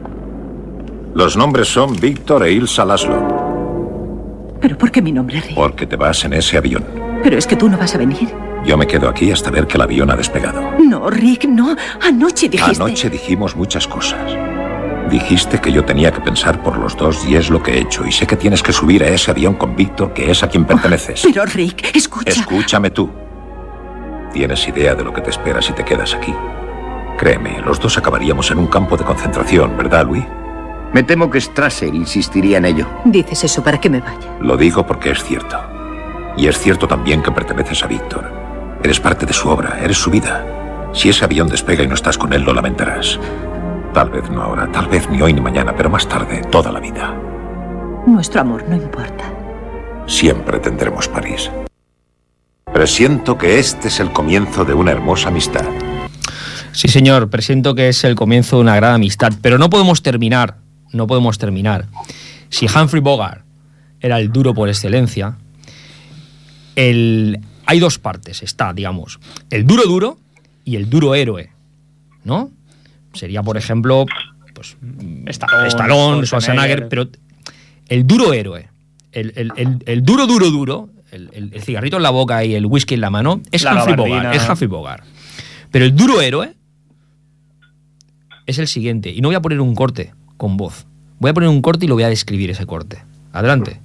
Los nombres son Víctor e Ilsa Laszlo. ¿Pero por qué mi nombre, Rick? Porque te vas en ese avión. Pero es que tú no vas a venir. Yo me quedo aquí hasta ver que el avión ha despegado. No, Rick, no. Anoche dijiste... Anoche dijimos muchas cosas. Dijiste que yo tenía que pensar por los dos y es lo que he hecho. Y sé que tienes que subir a ese avión con Víctor, que es a quien perteneces. Oh, pero, Rick, escucha... Escúchame tú. ¿Tienes idea de lo que te espera si te quedas aquí? Créeme, los dos acabaríamos en un campo de concentración, ¿verdad, Louis? Me temo que Strasser insistiría en ello. Dices eso para que me vaya. Lo digo porque es cierto. Y es cierto también que perteneces a Víctor. Eres parte de su obra, eres su vida. Si ese avión despega y no estás con él, lo lamentarás. Tal vez no ahora, tal vez ni hoy ni mañana, pero más tarde, toda la vida. Nuestro amor no importa. Siempre tendremos París. Presiento que este es el comienzo de una hermosa amistad. Sí, señor, presiento que es el comienzo de una gran amistad, pero no podemos terminar, no podemos terminar. Si Humphrey Bogart era el duro por excelencia, el... hay dos partes, está, digamos, el duro duro y el duro héroe, ¿no? Sería, por ejemplo, pues pues Stallone, Stallone, Schwarzenegger, Schwarzenegger. pero el duro héroe, el, el, el, el duro, duro, duro, el, el, el cigarrito en la boca y el whisky en la mano, es La Humphrey gabardina. Bogart, es Humphrey Bogart. Pero el duro héroe es el siguiente, y no voy a poner un corte con voz, voy a poner un corte y lo voy a describir ese corte. Adelante.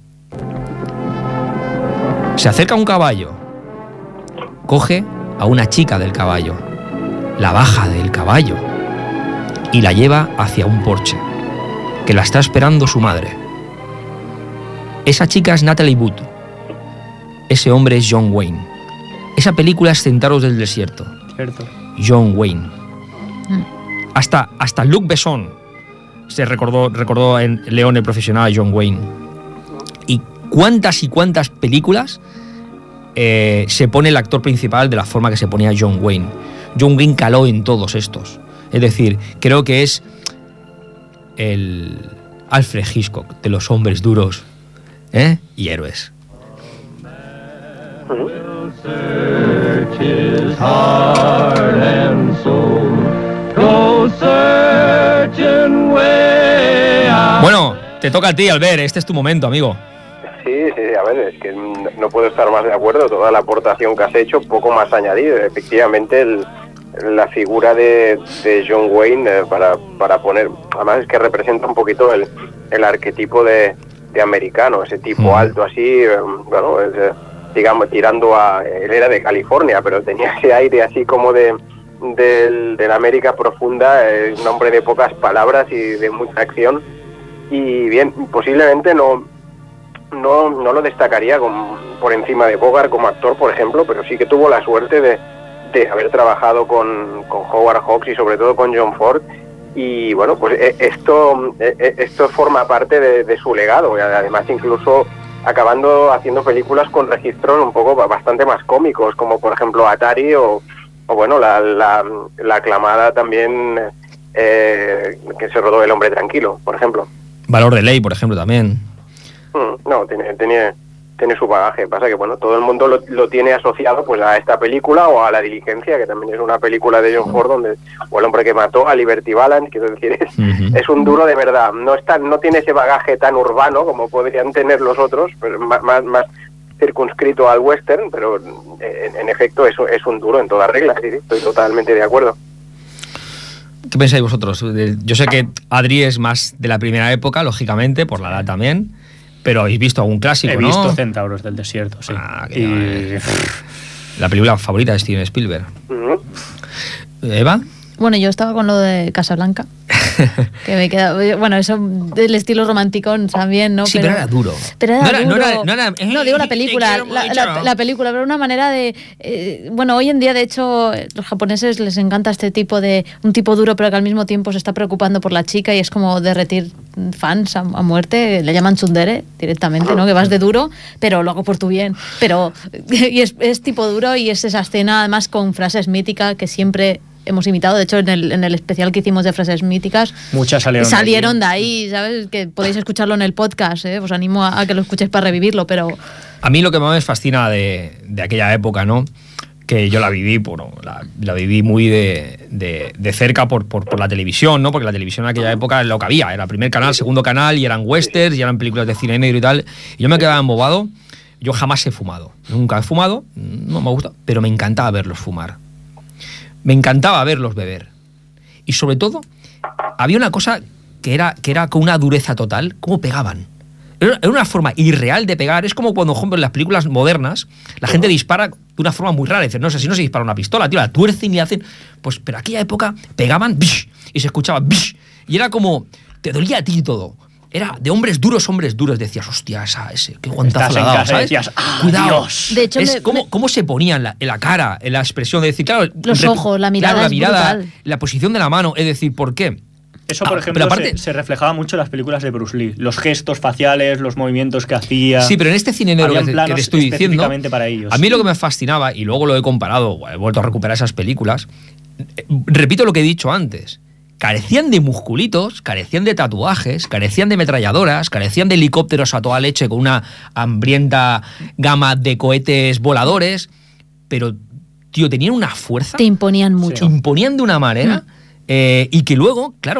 Se acerca un caballo, coge a una chica del caballo, la baja del caballo y la lleva hacia un porche, que la está esperando su madre. Esa chica es Natalie Wood, ese hombre es John Wayne. Esa película es Centauros del Desierto. Cierto. John Wayne. Hasta, hasta Luc Besson se recordó, recordó en León el profesional a John Wayne. Y cuántas y cuántas películas eh, se pone el actor principal de la forma que se ponía John Wayne. John Wayne caló en todos estos. Es decir, creo que es el Alfred Hitchcock de los hombres duros, ¿eh? Y héroes. Bueno, te toca a ti, Albert, este es tu momento, amigo. Sí, sí, a ver, es que no puedo estar más de acuerdo. Toda la aportación que has hecho, poco más añadir. Efectivamente, el, la figura de, de John Wayne, eh, para, para poner, además es que representa un poquito el, el arquetipo de, de americano, ese tipo Mm. alto así, eh, bueno, es, eh, digamos, tirando a... Él era de California, pero tenía ese aire así como de, del- de la América profunda, eh, un hombre de pocas palabras y de mucha acción. Y bien, posiblemente no... No, no lo destacaría como, por encima de Bogart como actor, por ejemplo, pero sí que tuvo la suerte de, de haber trabajado con, con Howard Hawks y sobre todo con John Ford. Y bueno, pues eh, esto eh, esto forma parte de, de su legado. Y además, incluso acabando haciendo películas con registros un poco bastante más cómicos, como por ejemplo Atari o, o bueno, la, la, la aclamada también eh, que se rodó El hombre tranquilo, por ejemplo. Valor de ley, por ejemplo, también. Mm, No, tiene, tiene, tiene su bagaje. Pasa que bueno, todo el mundo lo, lo tiene asociado pues a esta película o a La diligencia, que también es una película de John Ford, donde, o El hombre que mató, a Liberty Balance, quiero decir, es, es un duro de verdad. No está, no tiene ese bagaje tan urbano como podrían tener los otros, pero más, más, más circunscrito al western, pero en, en efecto eso es un duro en toda regla. Sí, sí, estoy totalmente de acuerdo. ¿Qué pensáis vosotros? De- Yo sé que Adri es más de la primera época, lógicamente, por la edad también, pero habéis visto algún clásico, He ¿no? visto Centauros del Desierto, sí. y... La película favorita de Steven Spielberg. ¿Eva? Bueno, yo estaba con lo de Casablanca. Que me queda, bueno, eso del estilo romántico también, ¿no? Sí, pero era duro. Pero era No era- no duro. era- no era- No, digo la película, quiero la, mucho. la- la película, pero una manera de... eh, bueno, hoy en día, de hecho, los japoneses les encanta este tipo de... Un tipo duro, pero que al mismo tiempo se está preocupando por la chica y es como derretir fans a, a muerte. Le llaman tsundere directamente, ¿no? Que vas de duro, pero luego por tu bien. Pero... Y es, es tipo duro y es esa escena, además, con frases míticas que siempre... hemos imitado, de hecho en el, en el especial que hicimos de frases míticas Muchas salieron, salieron de de ahí, ¿sabes? Que podéis escucharlo en el podcast, ¿eh? Os animo a, a que lo escuchéis para revivirlo, pero... A mí lo que más me fascina de, de aquella época, ¿no? Que yo la viví, bueno, la, la viví muy de, de, de cerca por, por, por la televisión, ¿no? Porque la televisión en aquella época era lo que había, era primer canal, segundo canal, y eran westerns, y eran películas de cine negro y tal. Y yo me quedaba embobado. Yo jamás he fumado, nunca he fumado, no me gusta, pero me encantaba verlos fumar. Me encantaba verlos beber. Y sobre todo, había una cosa que era, que era con una dureza total, cómo pegaban. Era era una forma irreal de pegar. Es como cuando, por ejemplo, en las películas modernas, la gente dispara de una forma muy rara. Dice, no sé, si no se dispara una pistola, tío, la tuercen y hacen... Pues, pero aquella época pegaban ¡bish! Y se escuchaba ¡bish! Y era como... Te dolía a ti todo. Era de hombres duros, hombres duros. Decías, hostia, esa, ese, qué guantazo Estás le ha en dado, casa y ¿sabes? decías, ¡ah, Cuidado. Dios! De hecho, es me- cómo, cómo se ponían la, en la cara, en la expresión de decir, claro... Los rep- ojos, la mirada claro, la es mirada, brutal. la posición de la mano, es decir, ¿por qué? Eso, por Ah, ejemplo, pero aparte- se, se reflejaba mucho en las películas de Bruce Lee. Los gestos faciales, los movimientos que hacía. Sí, pero en este cine negro Habían que, te- que planos te estoy diciendo, específicamente para ellos. a mí lo que me fascinaba, y luego lo he comparado, he vuelto a recuperar esas películas, eh, repito lo que he dicho antes, carecían de musculitos, carecían de tatuajes, carecían de metralladoras, carecían de helicópteros a toda leche con una hambrienta gama de cohetes voladores, pero, tío, tenían una fuerza, Te imponían mucho. imponían de una manera, eh, y que luego, claro,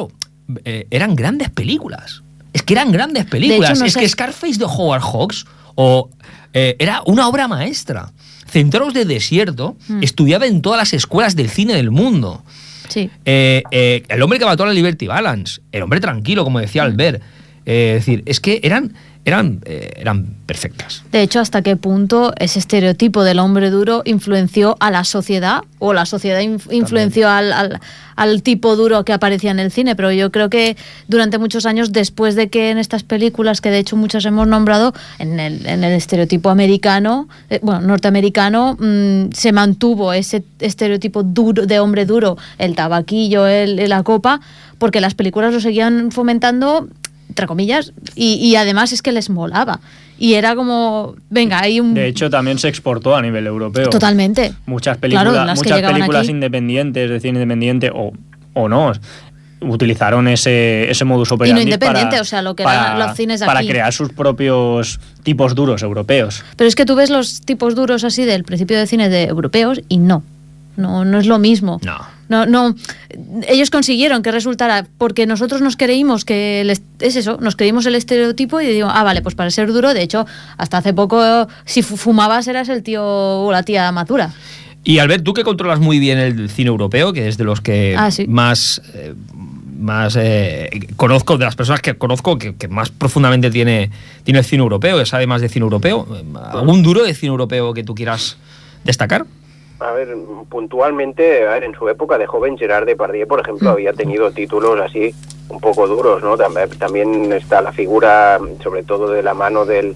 eh, eran grandes películas. Es que eran grandes películas. De hecho, no es sé... que Scarface de Howard Hawks o, eh, era una obra maestra. Centauros de Desierto mm. estudiaba en todas las escuelas del cine del mundo. Sí. Eh, eh, el hombre que mató a la Liberty Balance, el hombre tranquilo, como decía Albert. Eh, es decir, es que eran, eran, eh, eran perfectas. De hecho, ¿hasta qué punto ese estereotipo del hombre duro influenció a la sociedad o la sociedad inf influenció al, al, al tipo duro que aparecía en el cine? Pero yo creo que durante muchos años, después de que en estas películas, que de hecho muchas hemos nombrado, en el, en el estereotipo americano, eh, bueno, norteamericano, mmm, se mantuvo ese estereotipo duro de hombre duro, el tabaquillo, el, la copa, porque las películas lo seguían fomentando, entre comillas, y, y además es que les molaba. Y era como, venga, hay un... De hecho, también se exportó a nivel europeo. Totalmente. Muchas películas, claro, muchas películas aquí... independientes, de cine independiente, o, o no, utilizaron ese, ese modus operandi. Y no independiente, para, o sea, lo que para, eran los cines de para aquí. crear sus propios tipos duros europeos. Pero es que tú ves los tipos duros así del principio de cine de europeos y no. No, no es lo mismo. No. No, no. Ellos consiguieron que resultara, porque nosotros nos creímos que el, es eso, nos creímos el estereotipo y digo, ah, vale, pues para ser duro, de hecho, hasta hace poco, si fumabas eras el tío o la tía madura. Y Albert, tú que controlas muy bien el cine europeo, que es de los que ah, sí. más, eh, más eh, conozco, de las personas que conozco, que, que más profundamente tiene, tiene el cine europeo, que sabe más de cine europeo, ¿algún duro de cine europeo que tú quieras destacar? A ver, puntualmente, a ver, en su época de joven, Gerard Depardieu, por ejemplo, había tenido títulos así un poco duros, ¿no? También, también está la figura, sobre todo de la mano del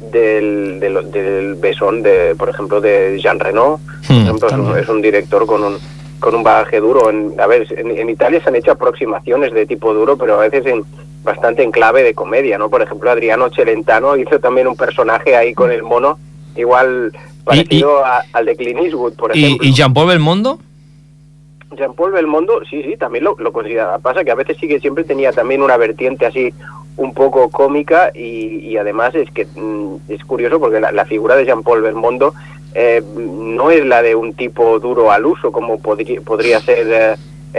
del, del, del besón, de, por ejemplo, de Jean Reno. Por ejemplo, es un, es un director con un con un bagaje duro. En, a ver, en, en Italia se han hecho aproximaciones de tipo duro, pero a veces en bastante en clave de comedia, ¿no? Por ejemplo, Adriano Celentano hizo también un personaje ahí con el mono, igual... parecido y, y, a, al de Clint Eastwood, por ejemplo. ¿Y, y Jean-Paul Belmondo? Jean-Paul Belmondo, sí, sí, también lo, lo consideraba. Pasa que a veces sí que siempre tenía también una vertiente así un poco cómica y, y además es que mmm, es curioso porque la, la figura de Jean-Paul Belmondo eh, no es la de un tipo duro al uso como podría, podría ser eh,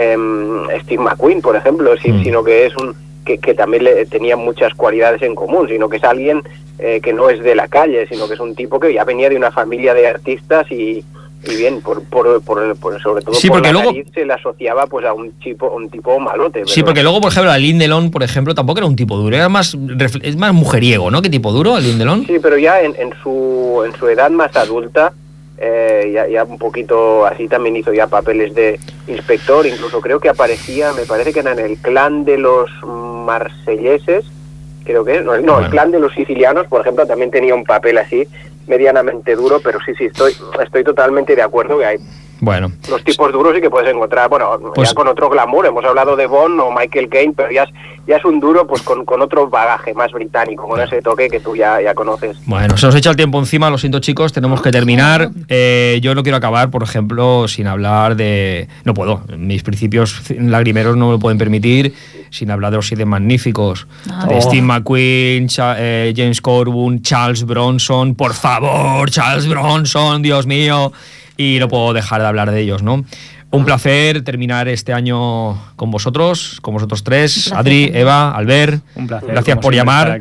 eh, Steve McQueen, por ejemplo, sí, mm. sino que es un que, que también le tenía muchas cualidades en común, sino que es alguien eh, que no es de la calle, sino que es un tipo que ya venía de una familia de artistas y, y bien, por, por, por, por sobre todo sí, por la luego... nariz se le asociaba pues a un tipo, un tipo malote. Pero... Sí, porque luego, por ejemplo, Alain Delon, por ejemplo, tampoco era un tipo duro, era más, es más mujeriego, ¿no? ¿Qué tipo duro, Alain Delon? Sí, pero ya en, en, su, en su edad más adulta, eh, ya, ya un poquito así también hizo ya papeles de inspector, incluso creo que aparecía, me parece que era en el clan de los marselleses, creo que no, no bueno. el clan de los sicilianos, por ejemplo, también tenía un papel así medianamente duro, pero sí, sí, estoy estoy totalmente de acuerdo que hay bueno los tipos duros y que puedes encontrar, bueno, pues, ya con otro glamour, hemos hablado de Bond o Michael Caine, pero ya es, ya es un duro pues con, con otro bagaje más británico, con bueno. ese toque que tú ya, ya conoces. Bueno, se nos echa el tiempo encima, lo siento chicos, tenemos que terminar. Eh, yo no quiero acabar, por ejemplo, sin hablar de... No puedo, mis principios lagrimeros no me lo pueden permitir, sin hablar de los siete magníficos, oh. de Steve McQueen, Cha eh, James Coburn, Charles Bronson, por favor, Charles Bronson, Dios mío, y no puedo dejar de hablar de ellos, ¿no? Un placer terminar este año con vosotros, con vosotros tres, Adri, Eva, Albert. Un placer. Gracias por llamar.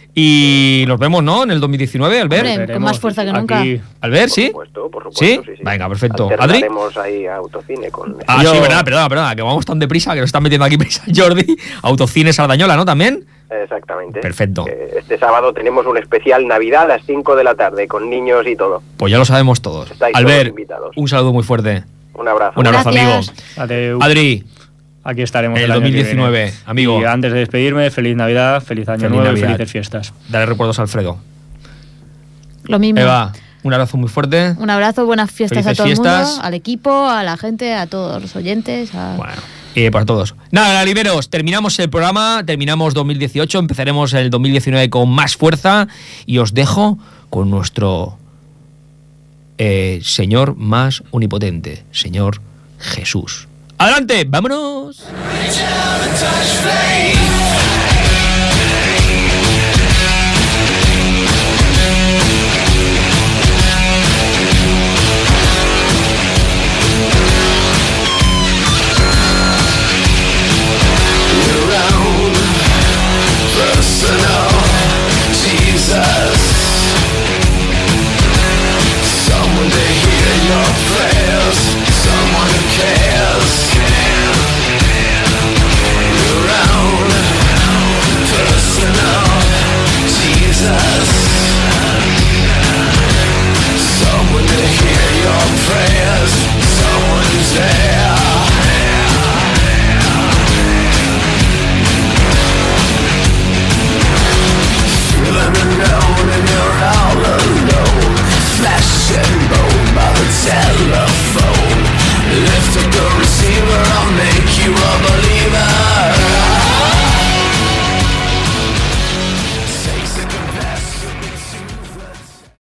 Y nos vemos, ¿no? En el dos mil diecinueve, Albert. Hombre, con más fuerza que nunca. Aquí. Albert, ¿sí? Por supuesto, por supuesto, ¿Sí? sí, sí. Venga, perfecto. ¿Adri? Tenemos ahí autocine con... Ah, Yo... sí, verdad, perdona, perdona, que vamos tan deprisa que nos están metiendo aquí prisa Jordi. Autocine Sardañola, ¿no? También. Exactamente. Perfecto. Este sábado tenemos un especial Navidad a las cinco de la tarde con niños y todo. Pues ya lo sabemos todos. Estáis Albert, todos invitados. un saludo muy fuerte. Un abrazo. Un abrazo, Gracias. amigo. Adeu. Adri, aquí estaremos el, el el año dos mil diecinueve, que viene. amigo. Y antes de despedirme, feliz Navidad, feliz año Feliz nuevo Navidad. y felices fiestas. Dale recuerdos a Alfredo. Lo mismo. Eva, un abrazo muy fuerte. Un abrazo, buenas fiestas Felices a todo fiestas. el mundo, al equipo, a la gente, a todos los oyentes. A... Bueno. Y para todos. Nada, Galiberos, terminamos el programa, terminamos dos mil dieciocho, empezaremos el dos mil diecinueve con más fuerza y os dejo con nuestro eh, Señor más omnipotente, Señor Jesús. ¡Adelante! ¡Vámonos!